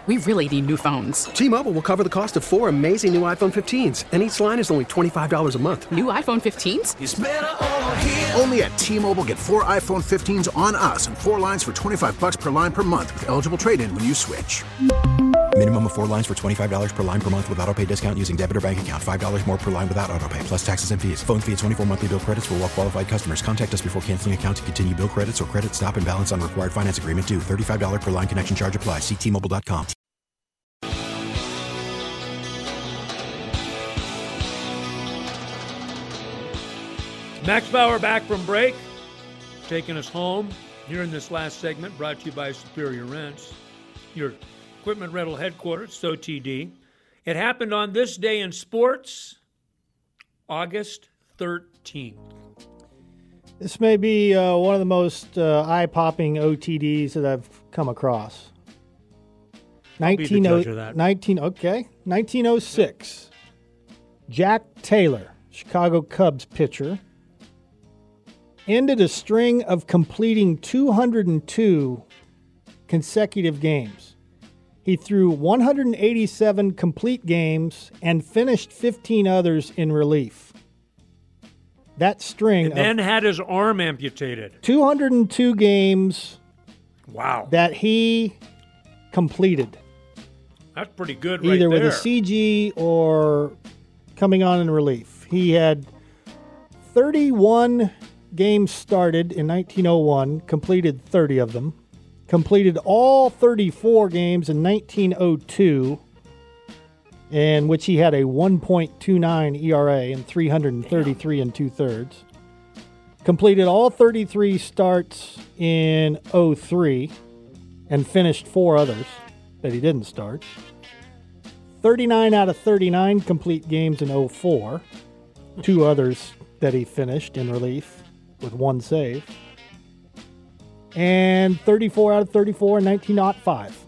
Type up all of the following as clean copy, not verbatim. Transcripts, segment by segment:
We really need new phones. T-Mobile will cover the cost of 4 amazing new iPhone 15s, and each line is only $25 a month. New iPhone 15s? It's better over here. Only at T-Mobile, get 4 iPhone 15s on us and 4 lines for $25 per line per month with eligible trade-in when you switch. Minimum of 4 lines for $25 per line per month with autopay discount using debit or bank account. $5 more per line without autopay, plus taxes and fees. Phone fee at 24 monthly bill credits for well-qualified customers. Contact us before canceling account to continue bill credits or credit stop and balance on required finance agreement due. $35 per line connection charge applies. See T-Mobile.com. Max Bauer back from break, taking us home here in this last segment, brought to you by Superior Rents, your equipment rental headquarters, SOTD. It happened on this day in sports, August 13th. This may be one of the most eye-popping OTDs that I've come across. I'll be the judge of that. 1906. Jack Taylor, Chicago Cubs pitcher, ended a string of completing 202 consecutive games. He threw 187 complete games and finished 15 others in relief. That string and then had his arm amputated. 202 games. Wow. That he completed. That's pretty good right there. Either with a CG or coming on in relief. He had 31 games started in 1901, completed 30 of them, completed all 34 games in 1902, in which he had a 1.29 ERA and 333 and 2/3. Completed all 33 starts in 03 and finished 4 others that he didn't start. 39 out of 39 complete games in 04, 2 others that he finished in relief with 1 save, and 34 out of 34 in 1905.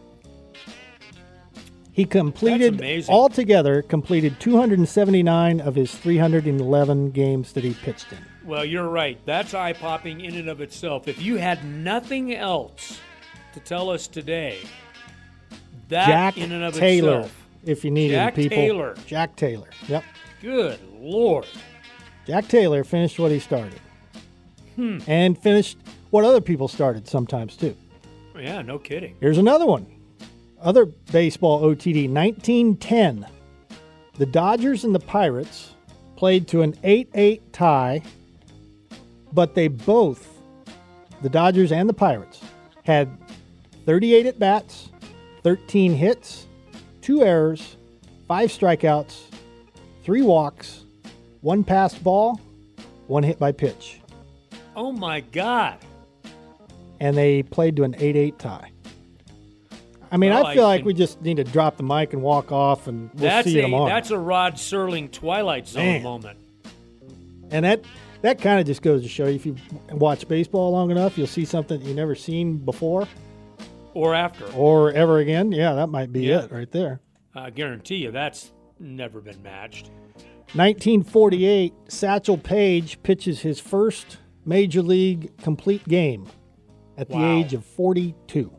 He completed, altogether, completed 279 of his 311 games that he pitched in. Well, you're right. That's eye-popping in and of itself. If you had nothing else to tell us today, that Jack in and of Taylor, itself. if you need him, people. Taylor. Jack Taylor. Yep. Good Lord. Jack Taylor finished what he started. And finished what other people started sometimes, too. Yeah, no kidding. Here's another one. Other baseball OTD, 1910. The Dodgers and the Pirates played to an 8-8 tie, but they both, the Dodgers and the Pirates, had 38 at-bats, 13 hits, 2 errors, 5 strikeouts, 3 walks, 1 passed ball, 1 hit by pitch. Oh, my God. And they played to an 8-8 tie. I mean, I feel like we just need to drop the mic and walk off, and we'll see you tomorrow. That's a Rod Serling Twilight Zone moment. And that kind of just goes to show you, if you watch baseball long enough, you'll see something you've never seen before. Or after. Or ever again. Yeah, that might be it right there. I guarantee you that's never been matched. 1948, Satchel Paige pitches his first Major League complete game at the age of 42.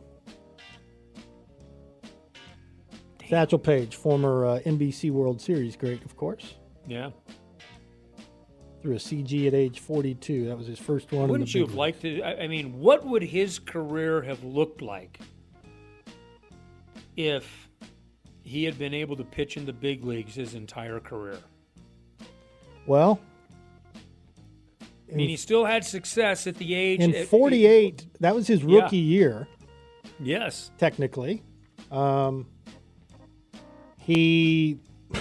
Damn. Satchel Paige, former NBC World Series great, of course. Yeah. Threw a CG at age 42. That was his first one. Wouldn't you have liked to? I mean, what would his career have looked like if he had been able to pitch in the big leagues his entire career? Well, I mean, he still had success at the age... In 48, that was his rookie year. Yes. Technically. He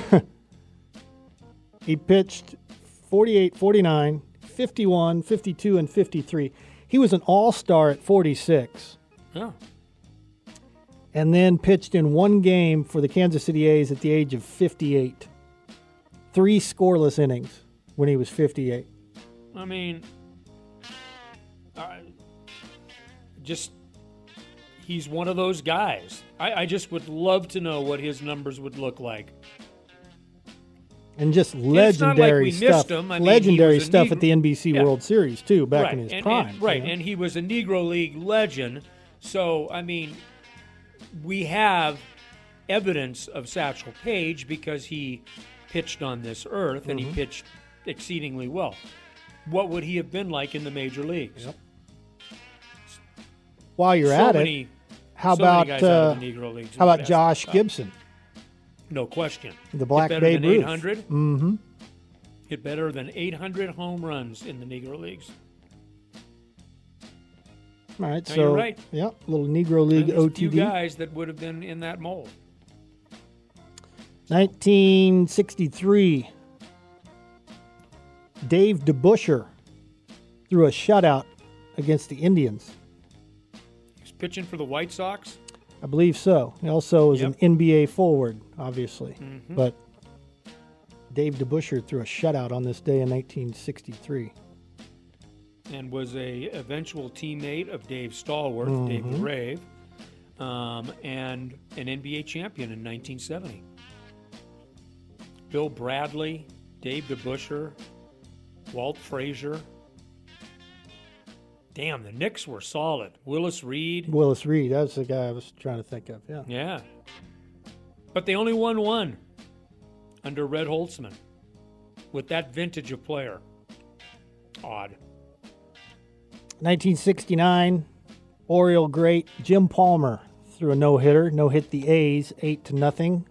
pitched 48, 49, 51, 52, and 53. He was an all-star at 46. Oh. And then pitched in 1 game for the Kansas City A's at the age of 58. 3 scoreless innings when he was 58. I mean, he's one of those guys. I just would love to know what his numbers would look like. And just legendary stuff. Legendary stuff at the NBC World Series, too, back in his prime. And he was a Negro League legend. So, I mean, we have evidence of Satchel Paige because he pitched on this earth and he pitched exceedingly well. What would he have been like in the major leagues? Yep. While you're at it, how about Josh Gibson? No question. The Black Babe Ruth. 800. Mm-hmm. Hit better than 800 home runs in the Negro Leagues. All right, now so you're right. Yeah, little Negro League There's OTD. A few guys that would have been in that mold. 1963. Dave DeBuscher threw a shutout against the Indians. He's pitching for the White Sox? I believe so. He also was an NBA forward, obviously. Mm-hmm. But Dave DeBuscher threw a shutout on this day in 1963. And was a eventual teammate of Dave Stallworth, Dave the Rave, and an NBA champion in 1970. Bill Bradley, Dave DeBuscher, Walt Frazier. Damn, the Knicks were solid. Willis Reed. That's the guy I was trying to think of, yeah. Yeah. But they only won one under Red Holtzman with that vintage of player. Odd. 1969, Oriole great Jim Palmer threw a no-hitter, no-hit the A's 8-0.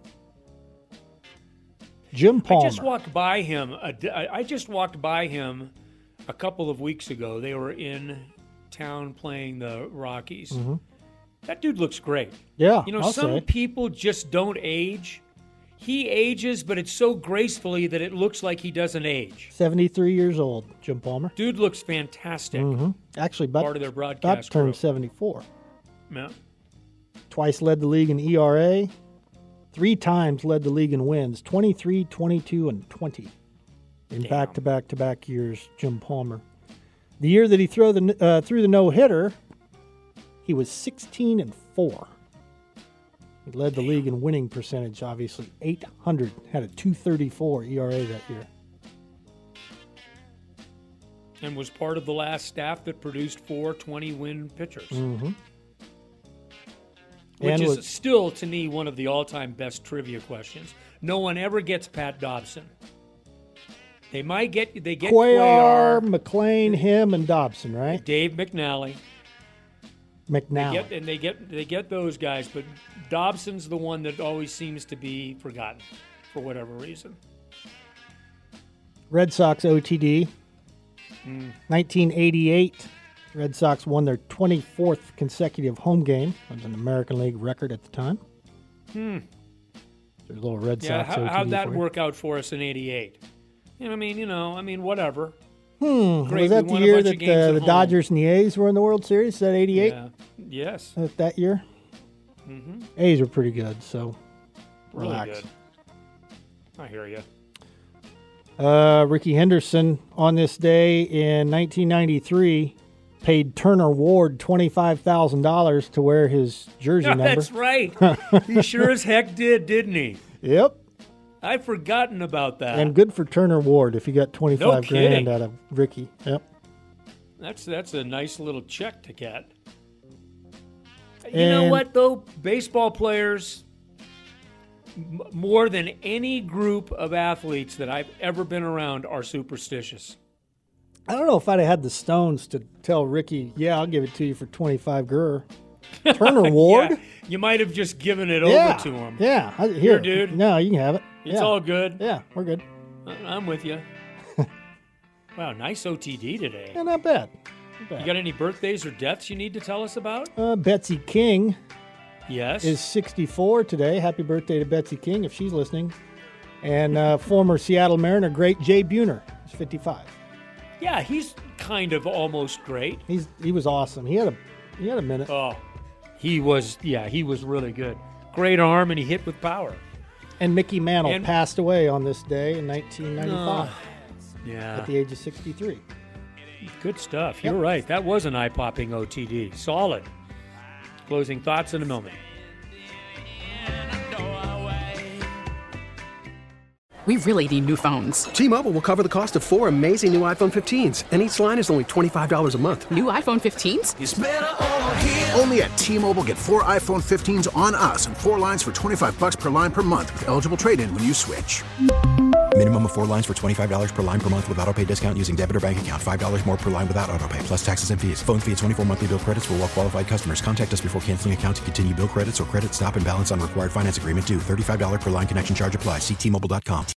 Jim Palmer. I just walked by him. I just walked by him a couple of weeks ago. They were in town playing the Rockies. Mm-hmm. That dude looks great. Yeah, you know, I'll some say. people just don't age. He ages, but it's so gracefully that it looks like he doesn't age. 73 years old, Jim Palmer. Dude looks fantastic. Mm-hmm. Actually, part of their broadcast about to turn crew. 74. Yeah. Twice led the league in ERA. 3 times led the league in wins. 23, 22, and 20 in back-to-back-to-back years, Jim Palmer. The year that he threw the no-hitter, he was 16-4. He led the league in winning percentage, obviously. 800, had a 234 ERA that year. And was part of the last staff that produced 4 20-win pitchers. Mm-hmm. Which is still, to me, one of the all-time best trivia questions. No one ever gets Pat Dobson. They get Cuellar, McLean, him, and Dobson, right? Dave McNally. They get those guys, but Dobson's the one that always seems to be forgotten for whatever reason. Red Sox OTD. 1988, Red Sox won their 24th consecutive home game. It was an American League record at the time. There's a little Red Sox OTD. How'd that work out for us in '88? I mean, whatever. Great. Was that the year that the Dodgers and the A's were in the World Series? Is that '88? Yeah. Yes. That year? Mm-hmm. A's were pretty good, so relax. Really good. I hear you. Ricky Henderson, on this day in 1993, paid Turner Ward $25,000 to wear his jersey number. That's right. He sure as heck did, didn't he? Yep. I've forgotten about that. And good for Turner Ward if he got $25,000 out of Ricky. Yep. That's a nice little check to get. You know what, though? Baseball players, more than any group of athletes that I've ever been around, are superstitious. I don't know if I'd have had the stones to tell Ricky, yeah, I'll give it to you for $25,000. Turner Ward? Yeah, you might have just given it over to him. Yeah. Here, dude. No, you can have it. It's all good. Yeah, we're good. I'm with you. Wow, nice OTD today. Yeah, not bad. You got any birthdays or deaths you need to tell us about? Betsy King. Yes. Is 64 today. Happy birthday to Betsy King if she's listening. And former Seattle Mariner great Jay Buhner is 55. Yeah, he's kind of almost great. He was awesome. He had a minute. Oh, he was really good. Great arm, and he hit with power. And Mickey Mantle passed away on this day in 1995. Yeah. At the age of 63. Good stuff. You're right. That was an eye-popping OTD. Solid. Closing thoughts in a moment. We really need new phones. T-Mobile will cover the cost of 4 amazing new iPhone 15s, and each line is only $25 a month. New iPhone 15s? It's better over here. Only at T-Mobile, get 4 iPhone 15s on us and 4 lines for $25 per line per month with eligible trade-in when you switch. Minimum of 4 lines for $25 per line per month with autopay discount using debit or bank account. $5 more per line without autopay, plus taxes and fees. Phone fee at 24 monthly bill credits for well-qualified customers. Contact us before canceling account to continue bill credits or credit stop and balance on required finance agreement due. $35 per line connection charge applies. See T-Mobile.com.